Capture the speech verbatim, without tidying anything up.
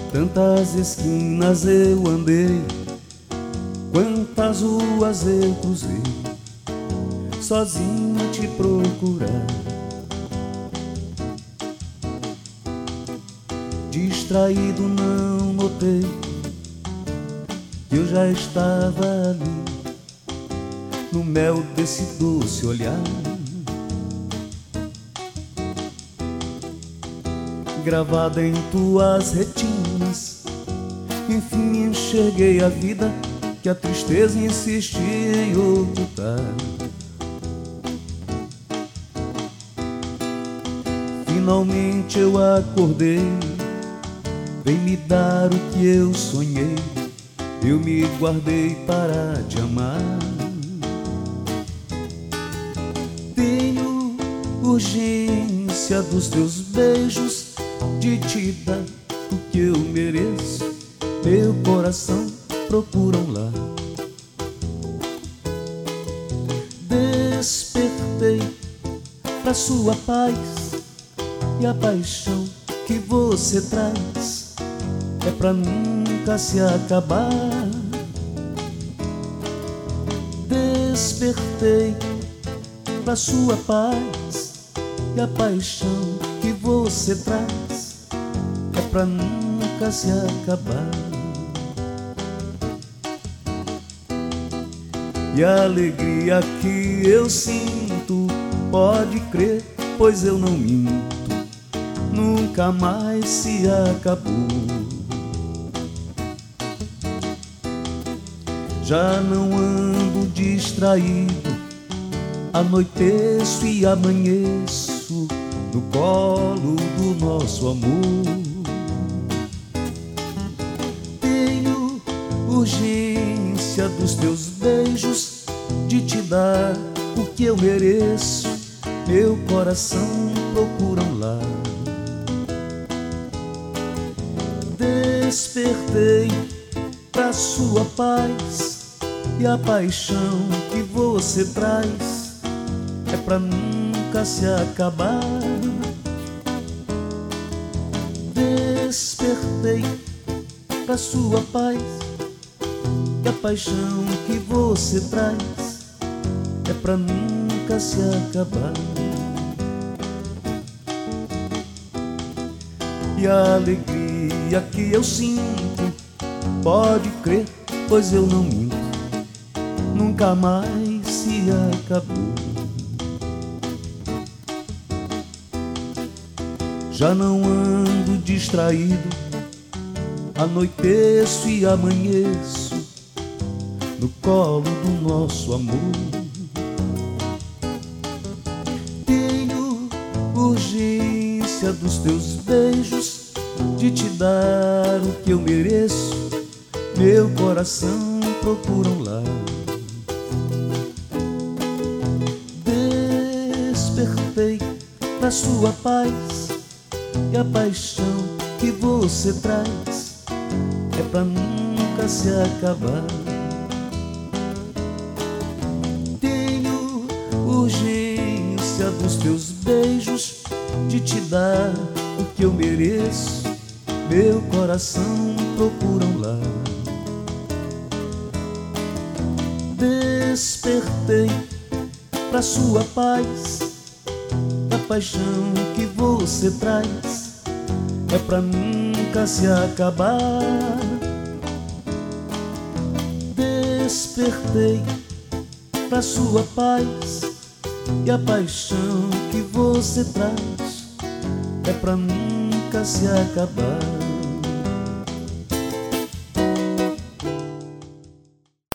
Tantas esquinas eu andei, quantas ruas eu cruzei, sozinho a te procurar. Distraído não notei que eu já estava ali, no mel desse doce olhar. Gravada em tuas retinas, enfim enxerguei a vida que a tristeza insistia em ocultar. Finalmente eu acordei, vem me dar o que eu sonhei, eu me guardei para te amar. Tenho urgência dos teus beijos, de te dar o que eu mereço, meu coração procura um lar. Despertei pra sua paz, e a paixão que você traz é pra nunca se acabar. Despertei pra sua paz, e a paixão que você traz é pra nunca se acabar. E a alegria que eu sinto, pode crer, pois eu não minto, nunca mais se acabou. Já não ando distraído, anoiteço e amanheço no colo do nosso amor. Tenho urgência dos teus beijos, de te dar o que eu mereço, meu coração procura um lar. Despertei pra sua paz, e a paixão que você traz é pra nunca se acabar. Despertei pra sua paz, e a paixão que você traz é pra nunca se acabar. E a alegria que eu sinto, pode crer, pois eu não minto, nunca mais se acabou. Já não ando distraído, anoiteço e amanheço no colo do nosso amor. Tenho urgência dos teus beijos, de te dar o que eu mereço, meu coração procura um lar. Despertei pra sua paz, e a paixão que você traz é pra nunca se acabar. Tenho urgência dos teus beijos, de te dar o que eu mereço, meu coração procura um lar. Despertei pra sua paz, a paixão que você traz é pra nunca se acabar. Despertei pra sua paz, e a paixão que você traz é pra nunca se acabar.